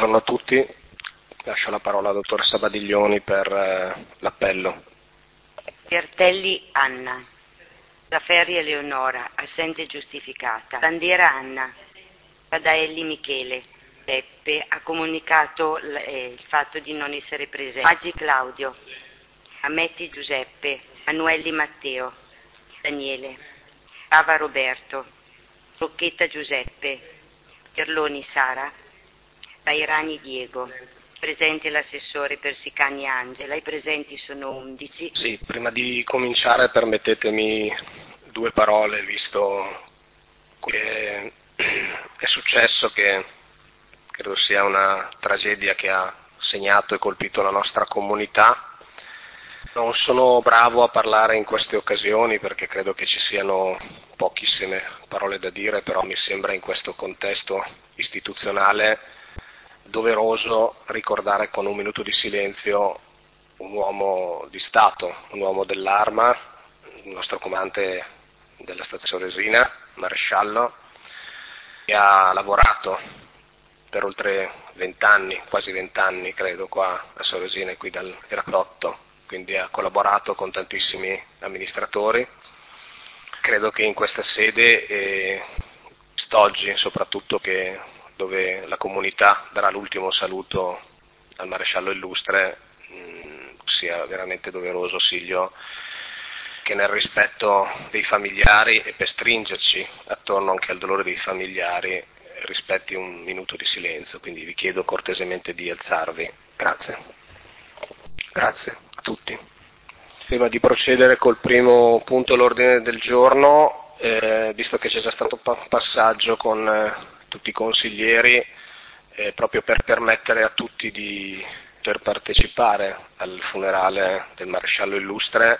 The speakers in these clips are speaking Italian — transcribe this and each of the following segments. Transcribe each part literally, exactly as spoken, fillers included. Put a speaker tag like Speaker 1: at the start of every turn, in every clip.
Speaker 1: buongiorno a tutti. Lascio la parola alla dottoressa Badiglioni per eh, l'appello.
Speaker 2: Bertelli Anna. Zafferri Eleonora, assente giustificata. Bandiera Anna. Padaelli Michele. Beppe ha comunicato l- eh, il fatto di non essere presente. Maggi Claudio. Ametti Giuseppe. Manuelli Matteo. Daniele. Ava Roberto. Rocchetta Giuseppe. Pierloni Sara. Bairani Diego. Presente l'assessore Persicani Angela. I presenti sono undici.
Speaker 1: Sì, prima di cominciare permettetemi due parole, visto che è successo, che credo sia una tragedia che ha segnato e colpito la nostra comunità. Non sono bravo a parlare in queste occasioni perché credo che ci siano pochissime parole da dire, però mi sembra in questo contesto istituzionale doveroso ricordare con un minuto di silenzio un uomo di Stato, un uomo dell'Arma, il nostro comandante della stazione Soresina, maresciallo, che ha lavorato per oltre vent'anni, quasi vent'anni credo, qua a Soresina e qui dal Eracotto, quindi ha collaborato con tantissimi amministratori. Credo che in questa sede, e quest'oggi soprattutto, che dove la comunità darà l'ultimo saluto al maresciallo illustre, mh, sia veramente doveroso, Silvio, che nel rispetto dei familiari e per stringerci attorno anche al dolore dei familiari rispetti un minuto di silenzio, quindi vi chiedo cortesemente di alzarvi. Grazie. Grazie a tutti. Prima di procedere col primo punto all'ordine del giorno, eh, visto che c'è già stato un passaggio con eh, tutti i consiglieri, eh, proprio per permettere a tutti di poter partecipare al funerale del maresciallo illustre,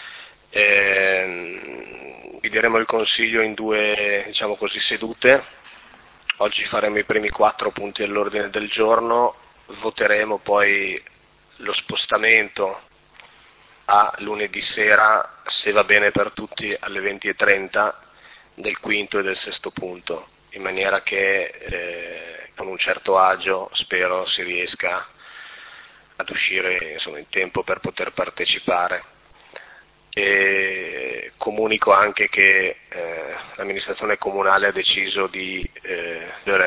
Speaker 1: eh, divideremo il consiglio in due, diciamo così, sedute. Oggi faremo i primi quattro punti all'ordine del giorno, voteremo poi lo spostamento a lunedì sera, se va bene per tutti, alle venti e trenta del quinto e del sesto punto, in maniera che eh, con un certo agio spero si riesca ad uscire, insomma, in tempo per poter partecipare. E comunico anche che eh, l'amministrazione comunale ha deciso di eh,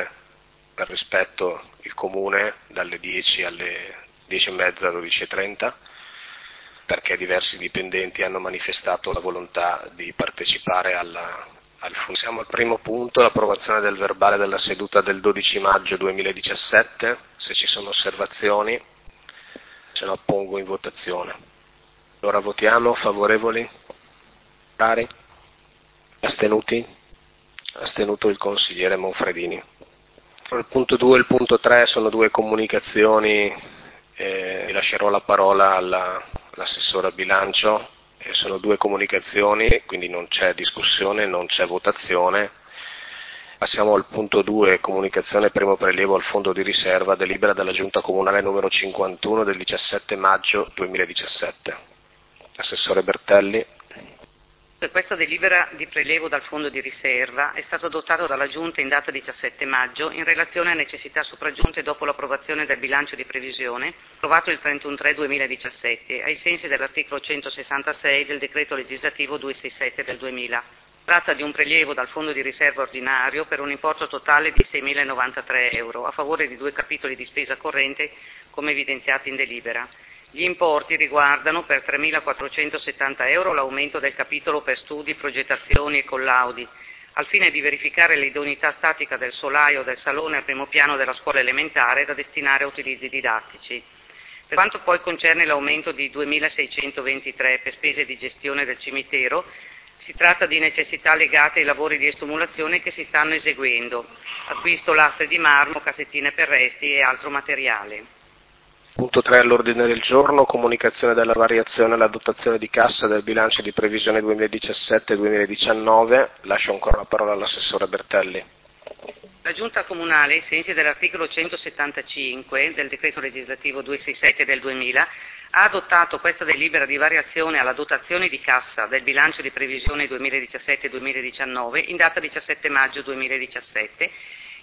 Speaker 1: per rispetto il comune dalle dieci alle dieci e mezza, dodici e trenta, perché diversi dipendenti hanno manifestato la volontà di partecipare alla, al funerale. Siamo al primo punto, l'approvazione del verbale della seduta del dodici maggio duemiladiciassette. Se ci sono osservazioni, ce lo pongo in votazione. Allora votiamo. Favorevoli? Contrari? Astenuti? Astenuto il consigliere Monfredini. Il punto due e il punto tre sono due comunicazioni. Eh, lascerò la parola alla, all'assessore a bilancio. Eh, sono due comunicazioni, quindi non c'è discussione, non c'è votazione. Passiamo al punto due, comunicazione primo prelievo al fondo di riserva, delibera della giunta comunale numero cinquantuno del diciassette maggio duemiladiciassette. Assessore Bertelli.
Speaker 3: Questa delibera di prelievo dal fondo di riserva è stato adottato dalla Giunta in data diciassette maggio in relazione a necessità sopraggiunte dopo l'approvazione del bilancio di previsione approvato il trentuno tre duemiladiciassette ai sensi dell'articolo centosessantasei del decreto legislativo duecentosessantasette del duemila. Tratta di un prelievo dal fondo di riserva ordinario per un importo totale di seimilanovantatré euro a favore di due capitoli di spesa corrente come evidenziati in delibera. Gli importi riguardano per tremilaquattrocentosettanta euro l'aumento del capitolo per studi, progettazioni e collaudi, al fine di verificare l'idoneità statica del solaio del salone al primo piano della scuola elementare da destinare a utilizzi didattici. Per quanto poi concerne l'aumento di duemilaseicentoventitré per spese di gestione del cimitero, si tratta di necessità legate ai lavori di estumulazione che si stanno eseguendo, acquisto lastre di marmo, cassettine per resti e altro materiale.
Speaker 1: Punto tre all'ordine del giorno, comunicazione della variazione alla dotazione di cassa del bilancio di previsione duemiladiciassette duemiladiciannove. Lascio ancora la parola all'assessore Bertelli.
Speaker 3: La Giunta Comunale, ai sensi dell'articolo centosettantacinque del decreto legislativo duecentosessantasette del duemila, ha adottato questa delibera di variazione alla dotazione di cassa del bilancio di previsione duemiladiciassette duemiladiciannove in data diciassette maggio duemiladiciassette,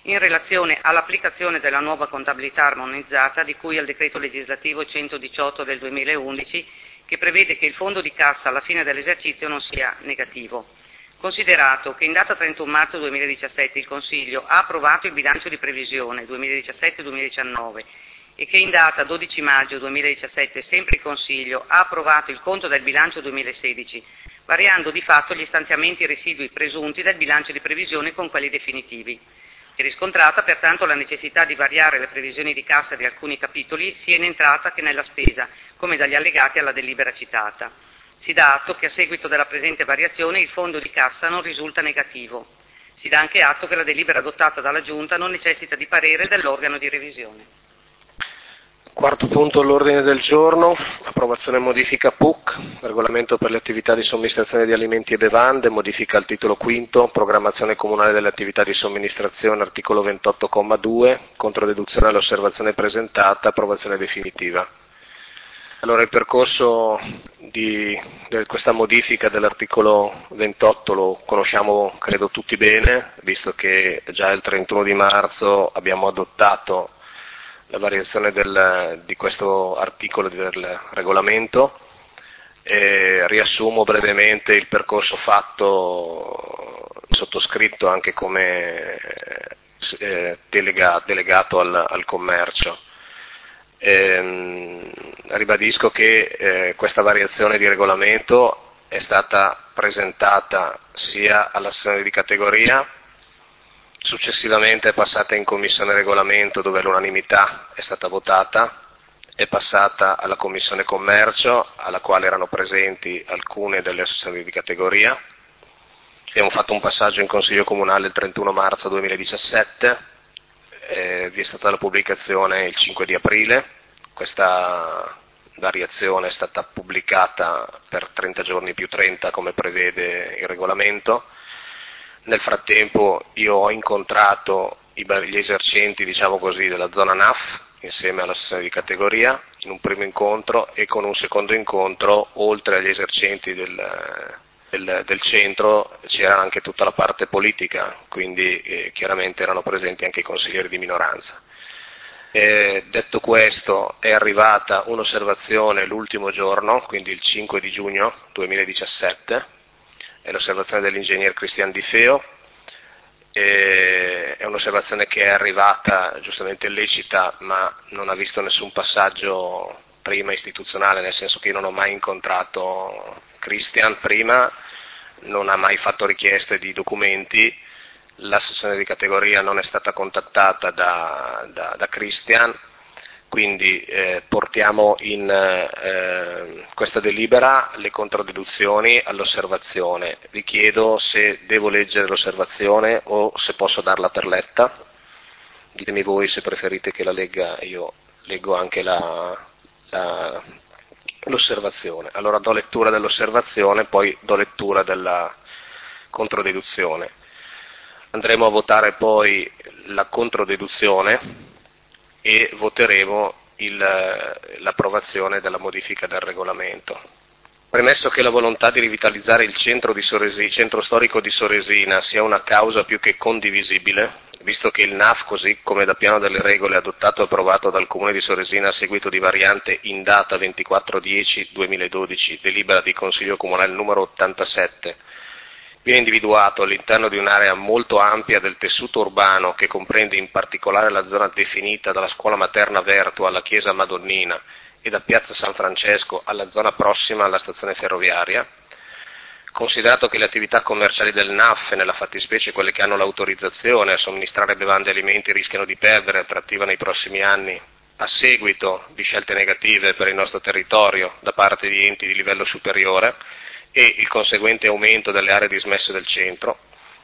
Speaker 3: in relazione all'applicazione della nuova contabilità armonizzata di cui al decreto legislativo centodiciotto del duemilaundici, che prevede che il fondo di cassa alla fine dell'esercizio non sia negativo. Considerato che in data trentuno marzo duemiladiciassette il Consiglio ha approvato il bilancio di previsione duemiladiciassette duemiladiciannove e che in data dodici maggio duemiladiciassette sempre il Consiglio ha approvato il conto del bilancio duemilasedici, variando di fatto gli stanziamenti residui presunti del bilancio di previsione con quelli definitivi. È riscontrata pertanto la necessità di variare le previsioni di cassa di alcuni capitoli sia in entrata che nella spesa, come dagli allegati alla delibera citata. Si dà atto che a seguito della presente variazione il fondo di cassa non risulta negativo. Si dà anche atto che la delibera adottata dalla Giunta non necessita di parere dell'organo di revisione.
Speaker 1: Quarto punto all'ordine del giorno, approvazione e modifica P U C, regolamento per le attività di somministrazione di alimenti e bevande, modifica al titolo quinto, programmazione comunale delle attività di somministrazione, articolo ventotto comma due, controdeduzione all'osservazione presentata, approvazione definitiva. Allora il percorso di, di questa modifica dell'articolo ventotto lo conosciamo credo tutti bene, visto che già il trentuno di marzo abbiamo adottato la variazione del, di questo articolo del regolamento. E riassumo brevemente il percorso fatto, sottoscritto anche come eh, delega, delegato al, al commercio. E, ribadisco che eh, questa variazione di regolamento è stata presentata sia all'assessore di categoria, successivamente è passata in commissione regolamento dove l'unanimità è stata votata, è passata alla commissione commercio alla quale erano presenti alcune delle associazioni di categoria, abbiamo fatto un passaggio in consiglio comunale il trentuno marzo duemiladiciassette, eh, vi è stata la pubblicazione il cinque di aprile, questa variazione è stata pubblicata per trenta giorni più trenta come prevede il regolamento. Nel frattempo io ho incontrato gli esercenti, diciamo così, della zona N A F insieme all'associazione di categoria in un primo incontro e con un secondo incontro, oltre agli esercenti del, del, del centro, c'era anche tutta la parte politica, quindi eh, chiaramente erano presenti anche i consiglieri di minoranza. Eh, detto questo, è arrivata un'osservazione l'ultimo giorno, quindi il cinque di giugno duemiladiciassette, è l'osservazione dell'ingegner Cristian Di Feo, e è un'osservazione che è arrivata giustamente lecita ma non ha visto nessun passaggio prima istituzionale, nel senso che io non ho mai incontrato Cristian prima, non ha mai fatto richieste di documenti, l'associazione di categoria non è stata contattata da, da, da Cristian, quindi eh, portiamo in eh, questa delibera le controdeduzioni all'osservazione. Vi chiedo se devo leggere l'osservazione o se posso darla per letta. Ditemi voi se preferite che la legga, io leggo anche la, la, l'osservazione. Allora do lettura dell'osservazione, poi do lettura della controdeduzione. Andremo a votare poi la controdeduzione e voteremo il, l'approvazione della modifica del regolamento. Premesso che la volontà di rivitalizzare il centro, di Soresi, centro storico di Soresina sia una causa più che condivisibile, visto che il N A F, così come da piano delle regole adottato e approvato dal Comune di Soresina a seguito di variante in data ventiquattro dieci duemiladodici, delibera di Consiglio Comunale numero ottantasette, viene individuato all'interno di un'area molto ampia del tessuto urbano che comprende in particolare la zona definita dalla scuola materna Vertua alla chiesa Madonnina e da piazza San Francesco alla zona prossima alla stazione ferroviaria, considerato che le attività commerciali del N A F, nella fattispecie quelle che hanno l'autorizzazione a somministrare bevande e alimenti, rischiano di perdere attrattiva nei prossimi anni a seguito di scelte negative per il nostro territorio da parte di enti di livello superiore, e il conseguente aumento delle aree dismesse del centro.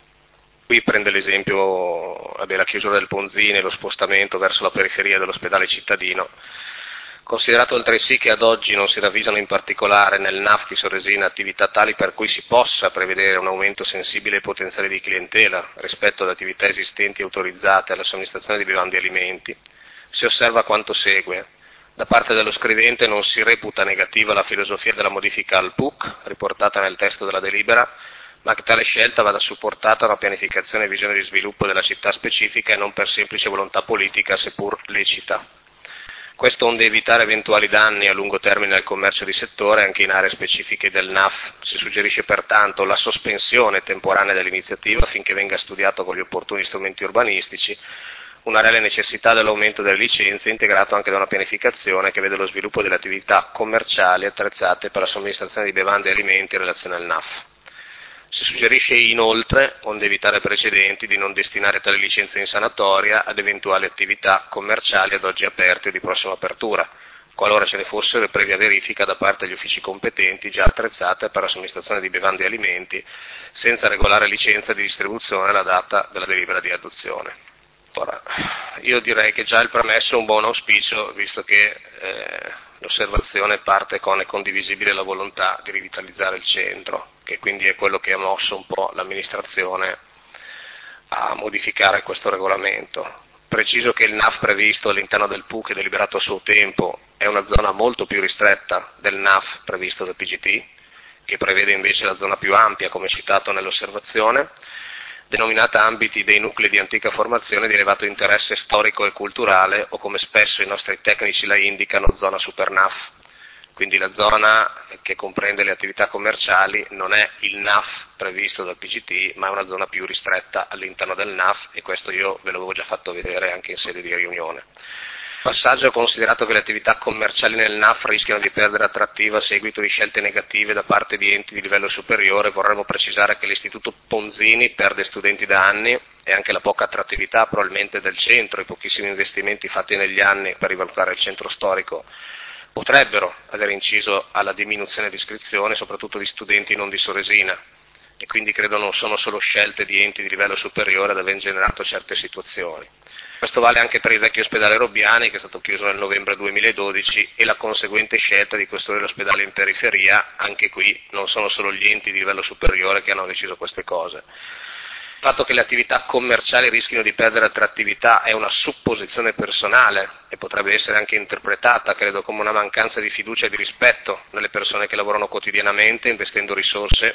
Speaker 1: Qui prende l'esempio vabbè, la chiusura del Ponzini e lo spostamento verso la periferia dell'ospedale cittadino. Considerato altresì che ad oggi non si ravvisano in particolare nel N A F di Soresina attività tali per cui si possa prevedere un aumento sensibile e potenziale di clientela rispetto ad attività esistenti autorizzate alla somministrazione di bevande e alimenti, si osserva quanto segue. Da parte dello scrivente non si reputa negativa la filosofia della modifica al P U C, riportata nel testo della delibera, ma che tale scelta vada supportata da una pianificazione e visione di sviluppo della città specifica e non per semplice volontà politica, seppur lecita. Questo onde evitare eventuali danni a lungo termine al commercio di settore anche in aree specifiche del N A F. Si suggerisce pertanto la sospensione temporanea dell'iniziativa affinché venga studiato con gli opportuni strumenti urbanistici una reale necessità dell'aumento delle licenze, integrato anche da una pianificazione che vede lo sviluppo delle attività commerciali attrezzate per la somministrazione di bevande e alimenti in relazione al N A F. Si suggerisce inoltre, onde evitare precedenti, di non destinare tali licenze in sanatoria ad eventuali attività commerciali ad oggi aperte o di prossima apertura, qualora ce ne fossero previa verifica da parte degli uffici competenti già attrezzate per la somministrazione di bevande e alimenti, senza regolare licenza di distribuzione alla data della delibera di adozione. Ora, io direi che già il premesso è un buon auspicio, visto che eh, l'osservazione parte con è condivisibile la volontà di rivitalizzare il centro, che quindi è quello che ha mosso un po' l'amministrazione a modificare questo regolamento. Preciso che il N A F previsto all'interno del P U che deliberato a suo tempo è una zona molto più ristretta del N A F previsto dal P G T, che prevede invece la zona più ampia, come citato nell'osservazione, denominata ambiti dei nuclei di antica formazione di elevato interesse storico e culturale, o come spesso i nostri tecnici la indicano, zona super N A F. Quindi la zona che comprende le attività commerciali non è il N A F previsto dal P G T, ma è una zona più ristretta all'interno del N A F, e questo io ve l'avevo già fatto vedere anche in sede di riunione. Passaggio: considerato che le attività commerciali nel N A F rischiano di perdere attrattiva a seguito di scelte negative da parte di enti di livello superiore, vorremmo precisare che l'Istituto Ponzini perde studenti da anni, e anche la poca attrattività probabilmente del centro, i pochissimi investimenti fatti negli anni per rivalutare il centro storico potrebbero aver inciso alla diminuzione di iscrizione, soprattutto di studenti non di Soresina, e quindi credo non sono solo scelte di enti di livello superiore ad aver generato certe situazioni. Questo vale anche per il vecchio ospedale Robbiani, che è stato chiuso nel novembre duemiladodici, e la conseguente scelta di costruire l'ospedale in periferia. Anche qui non sono solo gli enti di livello superiore che hanno deciso queste cose. Il fatto che le attività commerciali rischino di perdere attrattività è una supposizione personale e potrebbe essere anche interpretata, credo, come una mancanza di fiducia e di rispetto nelle persone che lavorano quotidianamente investendo risorse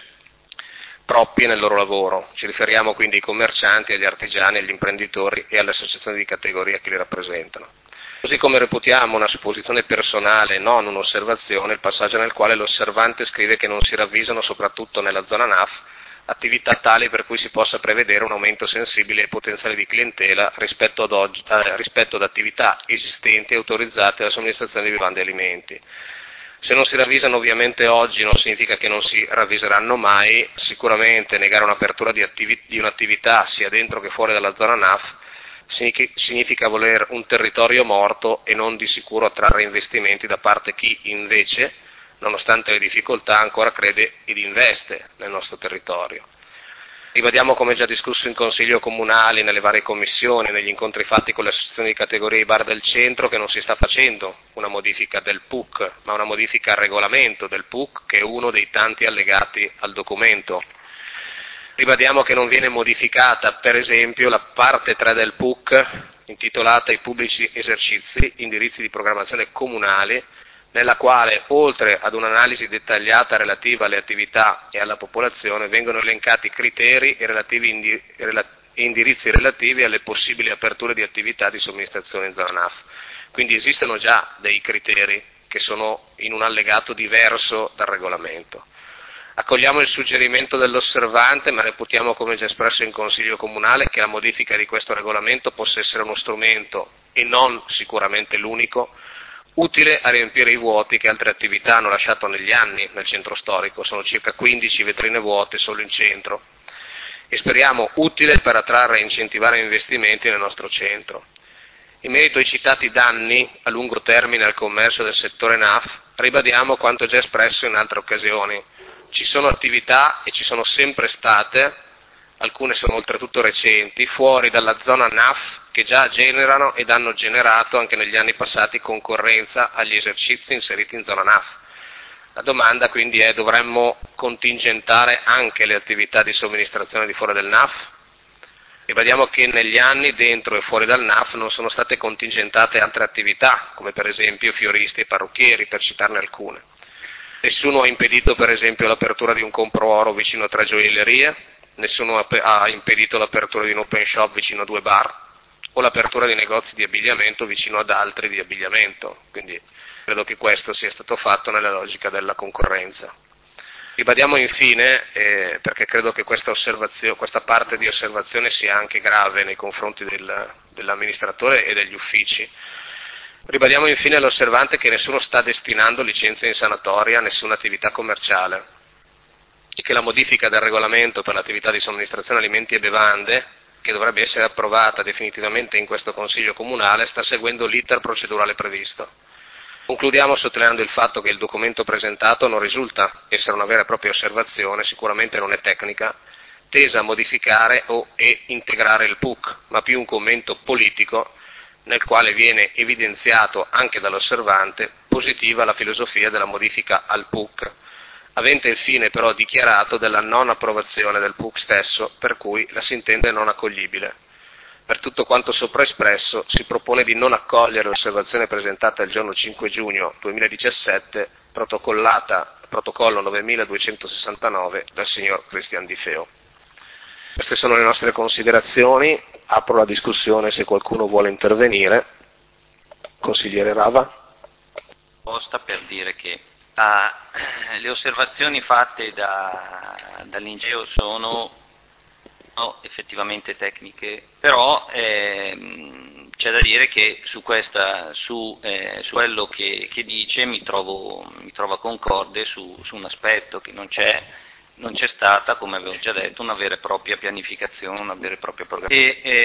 Speaker 1: proprie nel loro lavoro. Ci riferiamo quindi ai commercianti, agli artigiani, agli imprenditori e alle associazioni di categoria che li rappresentano. Così come reputiamo una supposizione personale, non un'osservazione, il passaggio nel quale l'osservante scrive che non si ravvisano, soprattutto nella zona N A F, attività tali per cui si possa prevedere un aumento sensibile e potenziale di clientela rispetto ad, oggi, eh, rispetto ad attività esistenti e autorizzate alla somministrazione di bevande e alimenti. Se non si ravvisano ovviamente oggi non significa che non si ravviseranno mai. Sicuramente negare un'apertura di, attivi- di un'attività sia dentro che fuori dalla zona N A F significa voler un territorio morto e non di sicuro attrarre investimenti da parte chi invece, nonostante le difficoltà, ancora crede ed investe nel nostro territorio. Ribadiamo, come già discusso in Consiglio Comunale, nelle varie commissioni, negli incontri fatti con le associazioni di categoria e i bar del centro, che non si sta facendo una modifica del P U C, ma una modifica al regolamento del P U C, che è uno dei tanti allegati al documento. Ribadiamo che non viene modificata, per esempio, la parte tre del P U C, intitolata I pubblici esercizi, indirizzi di programmazione comunali, nella quale, oltre ad un'analisi dettagliata relativa alle attività e alla popolazione, vengono elencati criteri e relativi indi- rela- indirizzi relativi alle possibili aperture di attività di somministrazione in zona N A F. Quindi esistono già dei criteri che sono in un allegato diverso dal regolamento. Accogliamo il suggerimento dell'osservante, ma reputiamo, come già espresso in Consiglio Comunale, che la modifica di questo regolamento possa essere uno strumento, e non sicuramente l'unico, utile a riempire i vuoti che altre attività hanno lasciato negli anni nel centro storico. Sono circa quindici vetrine vuote solo in centro, e speriamo utile per attrarre e incentivare investimenti nel nostro centro. In merito ai citati danni a lungo termine al commercio del settore N A F, ribadiamo quanto già espresso in altre occasioni. Ci sono attività, e ci sono sempre state, alcune sono oltretutto recenti, fuori dalla zona N A F, che già generano ed hanno generato anche negli anni passati concorrenza agli esercizi inseriti in zona N A F. La domanda quindi è: dovremmo contingentare anche le attività di somministrazione di fuori del N A F? Ribadiamo che negli anni dentro e fuori dal N A F non sono state contingentate altre attività, come per esempio fioristi e parrucchieri, per citarne alcune. Nessuno ha impedito per esempio l'apertura di un compro oro vicino a tre gioiellerie, nessuno ha impedito l'apertura di un open shop vicino a due bar o l'apertura di negozi di abbigliamento vicino ad altri di abbigliamento, quindi credo che questo sia stato fatto nella logica della concorrenza. Ribadiamo infine, eh, perché credo che questa, questa parte di osservazione sia anche grave nei confronti del, dell'amministratore e degli uffici, ribadiamo infine all'osservante che nessuno sta destinando licenze in sanatoria a nessuna attività commerciale e che la modifica del regolamento per l'attività di somministrazione alimenti e bevande, che dovrebbe essere approvata definitivamente in questo Consiglio Comunale, sta seguendo l'iter procedurale previsto. Concludiamo sottolineando il fatto che il documento presentato non risulta essere una vera e propria osservazione, sicuramente non è tecnica, tesa a modificare o e integrare il P U C, ma più un commento politico nel quale viene evidenziato anche dall'osservante positiva la filosofia della modifica al P U C, avente infine però dichiarato della non approvazione del P U C stesso, per cui la si intende non accoglibile. Per tutto quanto sopra espresso, si propone di non accogliere l'osservazione presentata il giorno cinque giugno duemiladiciassette, protocollata, protocollo novemiladuecentosessantanove, dal signor Cristian Di Feo. Queste sono le nostre considerazioni, apro la discussione se qualcuno vuole intervenire. Consigliere Rava.
Speaker 4: Posta per dire che ah, le osservazioni fatte da, dall'Ingeo sono no, effettivamente tecniche, però ehm, c'è da dire che su, questa, su, eh, su quello che, che dice mi trovo, mi trovo concorde su, su un aspetto che non c'è, non c'è stata, come avevo già detto, una vera e propria pianificazione, una vera e propria programmazione. E,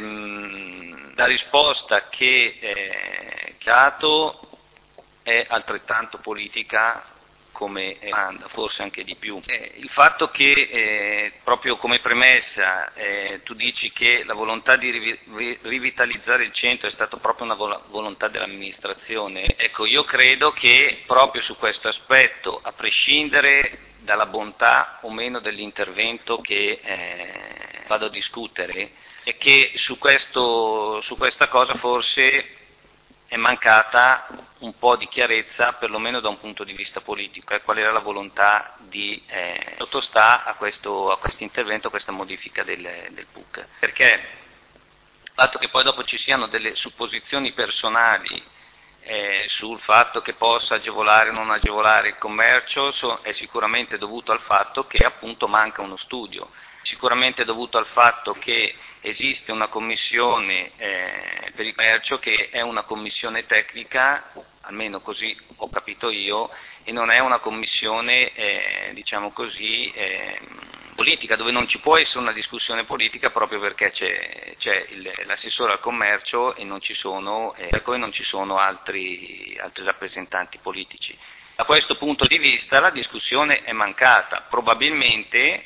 Speaker 4: ehm, la risposta che è dato è altrettanto politica come domanda, forse anche di più. Eh, il fatto che eh, proprio come premessa eh, tu dici che la volontà di rivi- rivitalizzare il centro è stata proprio una vol- volontà dell'amministrazione, ecco, io credo che proprio su questo aspetto, a prescindere dalla bontà o meno dell'intervento che eh, vado a discutere, è che su, questo, su questa cosa forse è mancata un po' di chiarezza, perlomeno da un punto di vista politico, e qual era la volontà di eh, sottostare a questo, a questo intervento, a questa modifica del, del P U C. Perché il fatto che poi dopo ci siano delle supposizioni personali eh, sul fatto che possa agevolare o non agevolare il commercio so, è sicuramente dovuto al fatto che appunto manca uno studio. Sicuramente dovuto al fatto che esiste una commissione eh, per il commercio che è una commissione tecnica, almeno così ho capito io, e non è una commissione, eh, diciamo così, eh, politica, dove non ci può essere una discussione politica proprio perché c'è, c'è il, l'assessore al commercio e non ci sono, eh, e non ci sono altri, altri rappresentanti politici. Da questo punto di vista la discussione è mancata, probabilmente.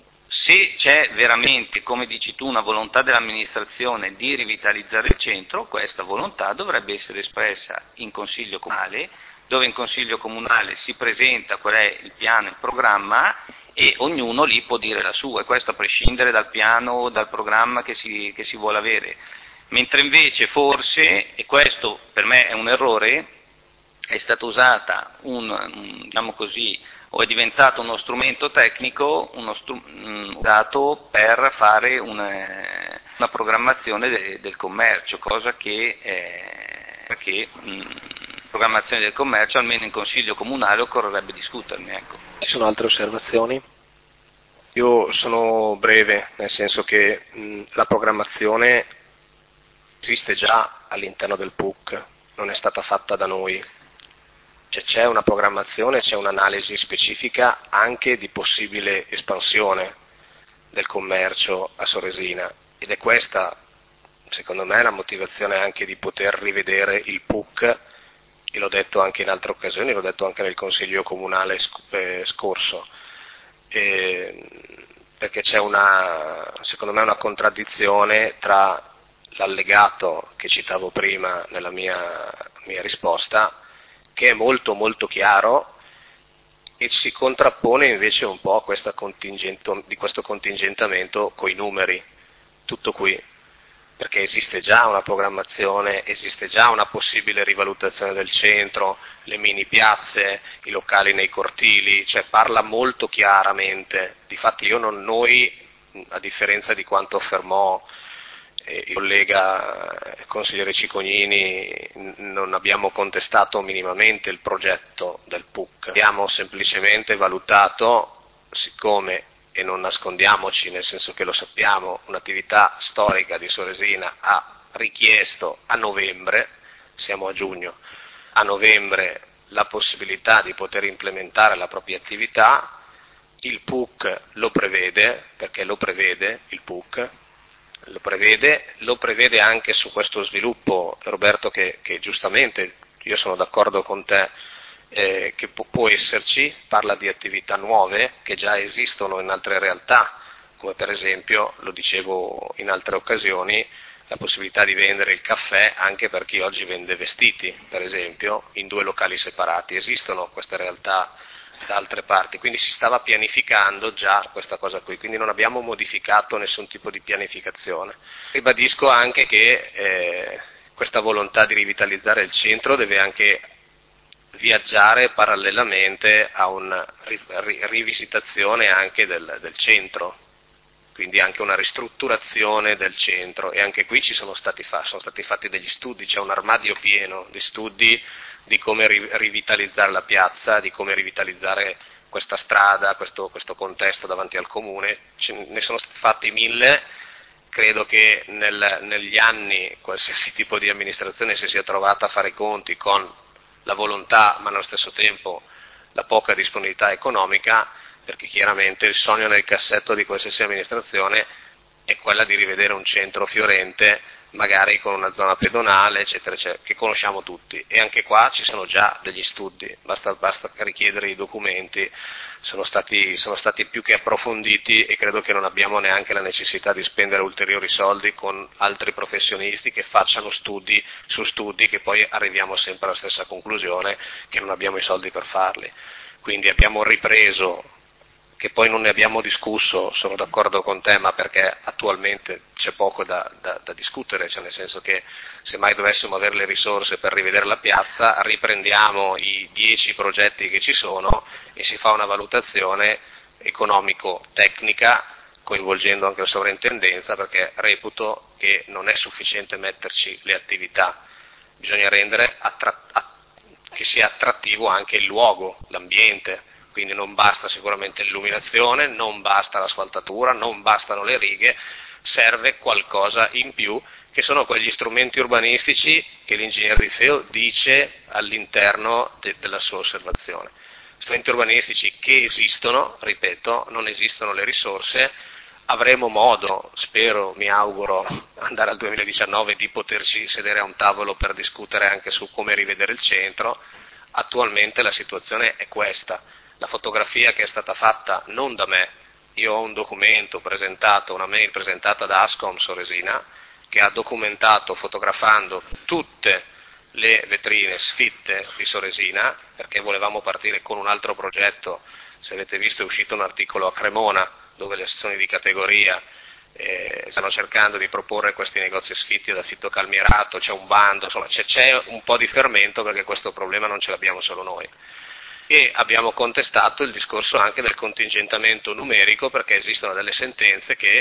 Speaker 4: Se c'è veramente, come dici tu, una volontà dell'amministrazione di rivitalizzare il centro, questa volontà dovrebbe essere espressa in Consiglio Comunale, dove in Consiglio Comunale si presenta qual è il piano e il programma e ognuno lì può dire la sua, e questo a prescindere dal piano o dal programma che si, che si vuole avere. Mentre invece forse, e questo per me è un errore, è stata usata un, diciamo così, o è diventato uno strumento tecnico uno stru- usato per fare una, una programmazione de- del commercio, cosa che, eh, che mh, programmazione del commercio almeno in Consiglio Comunale occorrerebbe discuterne. Ecco.
Speaker 1: Ci sono altre osservazioni? Io sono breve, nel senso che mh, la programmazione esiste già all'interno del P U C, non è stata fatta da noi. Cioè, c'è una programmazione, c'è un'analisi specifica anche di possibile espansione del commercio a Soresina ed è questa, secondo me, la motivazione anche di poter rivedere il P U C, e l'ho detto anche in altre occasioni, l'ho detto anche nel Consiglio Comunale scorso, e, perché c'è una, secondo me, una contraddizione tra l'allegato che citavo prima nella mia, mia risposta, che è molto molto chiaro e si contrappone invece un po' a questa contingento, di questo contingentamento coi numeri, tutto qui. perché esiste già una programmazione, esiste già una possibile rivalutazione del centro, le mini piazze, i locali nei cortili, cioè parla molto chiaramente. Difatti io non, noi, a differenza di quanto affermò eh, il collega consigliere Cicognini, non abbiamo contestato minimamente il progetto del P U C, abbiamo semplicemente valutato, siccome, e non nascondiamoci, nel senso che lo sappiamo, un'attività storica di Soresina ha richiesto a novembre, siamo a giugno, a novembre la possibilità di poter implementare la propria attività, il P U C lo prevede, perché lo prevede il P U C, lo prevede, lo prevede anche su questo sviluppo, Roberto, che, che giustamente, io sono d'accordo con te, Eh, che pu- può esserci, parla di attività nuove che già esistono in altre realtà, come per esempio, lo dicevo in altre occasioni, la possibilità di vendere il caffè anche per chi oggi vende vestiti, per esempio, in due locali separati. Esistono queste realtà da altre parti, quindi si stava pianificando già questa cosa qui, quindi non abbiamo modificato nessun tipo di pianificazione. Ribadisco anche che eh, questa volontà di rivitalizzare il centro deve anche viaggiare parallelamente a una rivisitazione anche del, del centro, quindi anche una ristrutturazione del centro, e anche qui ci sono stati, fa, sono stati fatti degli studi, c'è un armadio pieno di studi di come ri, rivitalizzare la piazza, di come rivitalizzare questa strada, questo, questo contesto davanti al comune, ce ne sono stati fatti mille. Credo che nel, negli anni qualsiasi tipo di amministrazione si sia trovata a fare i conti con la volontà, ma allo stesso tempo la poca disponibilità economica, perché chiaramente il sogno nel cassetto di qualsiasi amministrazione è quella di rivedere un centro fiorente, magari con una zona pedonale, eccetera, eccetera, che conosciamo tutti. E anche qua ci sono già degli studi, basta, basta richiedere i documenti, sono stati, sono stati più che approfonditi, e credo che non abbiamo neanche la necessità di spendere ulteriori soldi con altri professionisti che facciano studi su studi, che poi arriviamo sempre alla stessa conclusione, che non abbiamo i soldi per farli. Quindi abbiamo ripreso, che poi non ne abbiamo discusso, sono d'accordo con te, ma perché attualmente c'è poco da, da, da discutere, cioè nel senso che se mai dovessimo avere le risorse per rivedere la piazza, riprendiamo i dieci progetti che ci sono e si fa una valutazione economico-tecnica, coinvolgendo anche la sovrintendenza, perché reputo che non è sufficiente metterci le attività, bisogna rendere attra- att- che sia attrattivo anche il luogo, l'ambiente. Quindi non basta sicuramente l'illuminazione, non basta l'asfaltatura, non bastano le righe, serve qualcosa in più, che sono quegli strumenti urbanistici che l'ingegner Di Feo dice all'interno de- della sua osservazione. Strumenti urbanistici che esistono, ripeto, non esistono le risorse, avremo modo, spero, mi auguro, andare al duemiladiciannove di poterci sedere a un tavolo per discutere anche su come rivedere il centro. Attualmente la situazione è questa. La fotografia che è stata fatta non da me, io ho un documento presentato, una mail presentata da Ascom Soresina, che ha documentato fotografando tutte le vetrine sfitte di Soresina, perché volevamo partire con un altro progetto. Se avete visto è uscito un articolo a Cremona, dove le associazioni di categoria eh, stanno cercando di proporre questi negozi sfitti ad affitto calmierato, c'è un bando, insomma c'è, c'è un po' di fermento, perché questo problema non ce l'abbiamo solo noi. E abbiamo contestato il discorso anche del contingentamento numerico, perché esistono delle sentenze che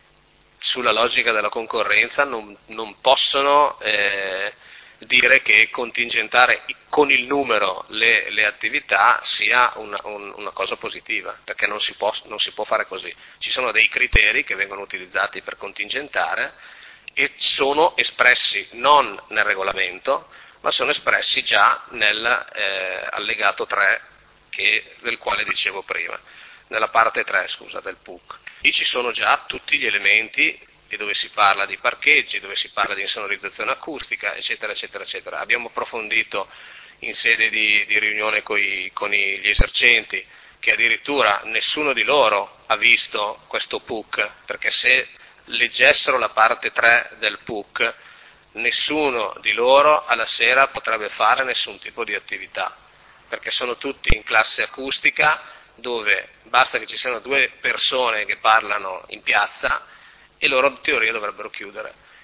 Speaker 1: sulla logica della concorrenza non, non possono eh, dire che contingentare con il numero le, le attività sia una, un, una cosa positiva, perché non si, può, non si può fare così. Ci sono dei criteri che vengono utilizzati per contingentare e sono espressi non nel regolamento, ma sono espressi già nell'allegato eh, tre, che, del quale dicevo prima, nella parte tre, scusa, del P U C. Lì ci sono già tutti gli elementi, e dove si parla di parcheggi, dove si parla di insonorizzazione acustica, eccetera, eccetera, eccetera. Abbiamo approfondito in sede di, di riunione coi, con i, gli esercenti, che addirittura nessuno di loro ha visto questo P U C, perché se leggessero la parte tre del P U C, nessuno di loro alla sera potrebbe fare nessun tipo di attività, perché sono tutti in classe acustica, dove basta che ci siano due persone che parlano in piazza e loro in teoria dovrebbero chiudere.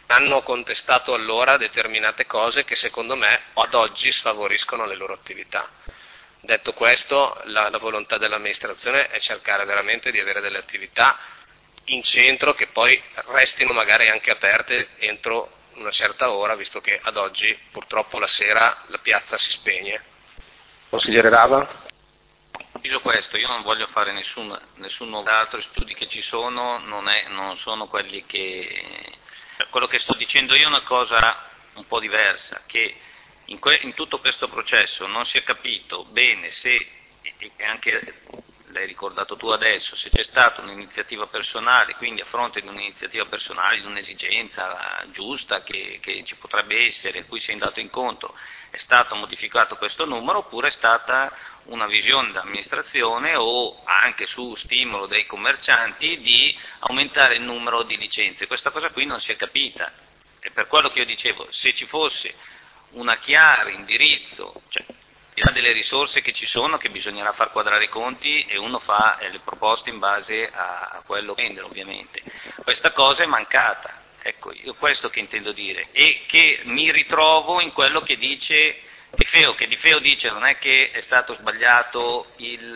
Speaker 1: hanno contestato allora determinate cose che secondo me ad oggi sfavoriscono le loro attività. Detto questo, la, la volontà dell'amministrazione è cercare veramente di avere delle attività in centro che poi restino magari anche aperte entro una certa ora, visto che ad oggi purtroppo la sera la piazza si spegne. Consigliere Rava?
Speaker 4: Dico questo, io non voglio fare nessun, nessun nuovo, altri studi che ci sono non, è, non sono quelli che... Quello che sto dicendo io è una cosa un po' diversa, che in, que, in tutto questo processo non si è capito bene se, e anche l'hai ricordato tu adesso, se c'è stata un'iniziativa personale, quindi a fronte di un'iniziativa personale, di un'esigenza giusta che, che ci potrebbe essere, a cui si è andato incontro, è stato modificato questo numero, oppure è stata una visione dell'amministrazione o anche su stimolo dei commercianti di aumentare il numero di licenze. Questa cosa qui non si è capita, e per quello che io dicevo, se ci fosse una chiara indirizzo, cioè delle risorse che ci sono, che bisognerà far quadrare i conti e uno fa eh, le proposte in base a, a quello che vende, ovviamente. Questa cosa è mancata, ecco, io questo che intendo dire, e che mi ritrovo in quello che dice Di Feo, che Di Feo dice non è che è stato sbagliato il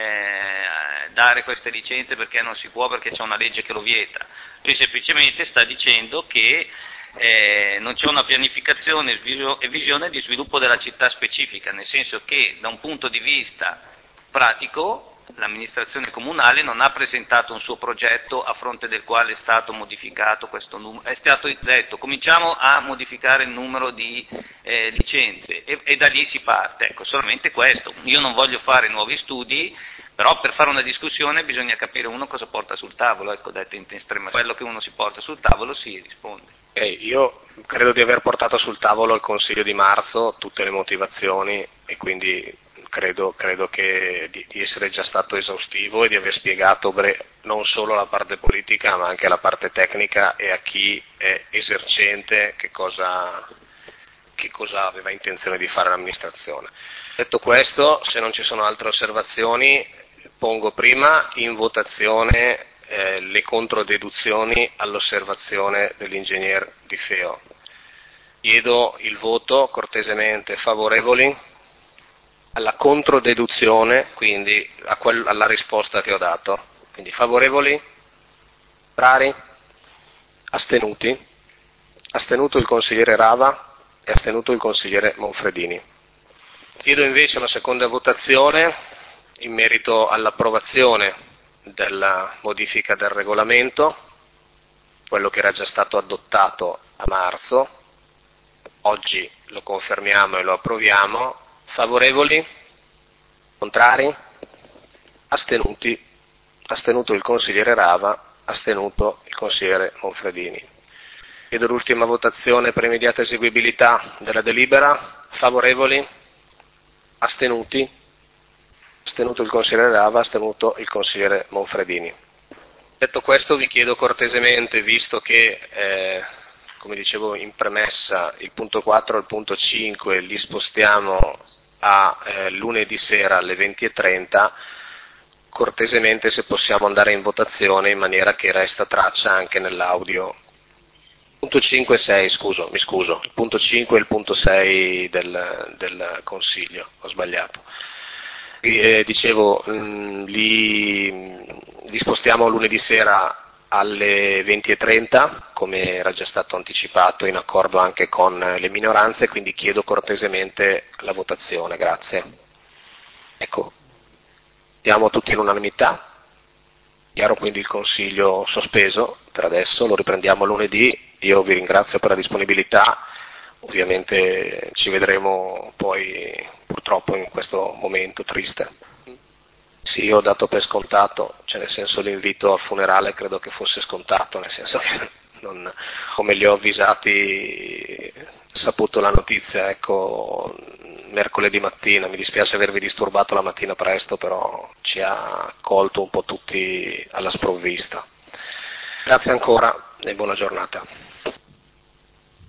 Speaker 4: eh, dare queste licenze perché non si può, perché c'è una legge che lo vieta, lui semplicemente sta dicendo che Eh, non c'è una pianificazione e visione di sviluppo della città specifica, nel senso che da un punto di vista pratico l'amministrazione comunale non ha presentato un suo progetto a fronte del quale è stato modificato questo numero, è stato detto cominciamo a modificare il numero di eh, licenze e, e da lì si parte, ecco, solamente questo. Io non voglio fare nuovi studi, però per fare una discussione bisogna capire uno cosa porta sul tavolo, ecco, detto in estrema, quello che uno si porta sul tavolo si risponde.
Speaker 1: Eh, io credo di aver portato sul tavolo al Consiglio di marzo tutte le motivazioni e quindi credo, credo che di, di essere già stato esaustivo e di aver spiegato bre- non solo la parte politica ma anche la parte tecnica e a chi è esercente che cosa, che cosa aveva intenzione di fare l'amministrazione. Detto questo, se non ci sono altre osservazioni, pongo prima in votazione Eh, le controdeduzioni all'osservazione dell'ingegner Di Feo. Chiedo il voto cortesemente favorevoli alla controdeduzione, quindi a quel, alla risposta che ho dato. Quindi favorevoli? Contrari? Astenuti? Astenuto il consigliere Rava e astenuto il consigliere Monfredini. Chiedo invece una seconda votazione in merito all'approvazione della modifica del regolamento, quello che era già stato adottato a marzo, oggi lo confermiamo e lo approviamo. Favorevoli? Contrari? Astenuti? Astenuto il consigliere Rava, astenuto il consigliere Monfredini. Chiedo l'ultima votazione per immediata eseguibilità della delibera. Favorevoli? Astenuti? Astenuto il consigliere Rava, astenuto il consigliere Monfredini. Detto questo vi chiedo cortesemente, visto che, eh, come dicevo in premessa, il punto quattro e il punto cinque li spostiamo a eh, lunedì sera alle venti e trenta, cortesemente se possiamo andare in votazione in maniera che resta traccia anche nell'audio. Punto cinque e sei, scuso, mi scuso, il punto cinque e il punto sei del, del Consiglio, ho sbagliato. Eh, dicevo, mh, li, li spostiamo lunedì sera alle venti e trenta, come era già stato anticipato in accordo anche con le minoranze, quindi chiedo cortesemente la votazione, grazie. Ecco, siamo tutti in unanimità, chiaro quindi il Consiglio sospeso per adesso, lo riprendiamo lunedì, io vi ringrazio per la disponibilità. Ovviamente ci vedremo poi purtroppo in questo momento triste. Sì, io ho dato per scontato, cioè nel senso l'invito al funerale credo che fosse scontato, nel senso che non, come li ho avvisati, saputo la notizia, ecco, mercoledì mattina, mi dispiace avervi disturbato la mattina presto, però ci ha colto un po' tutti alla sprovvista. Grazie ancora e buona giornata.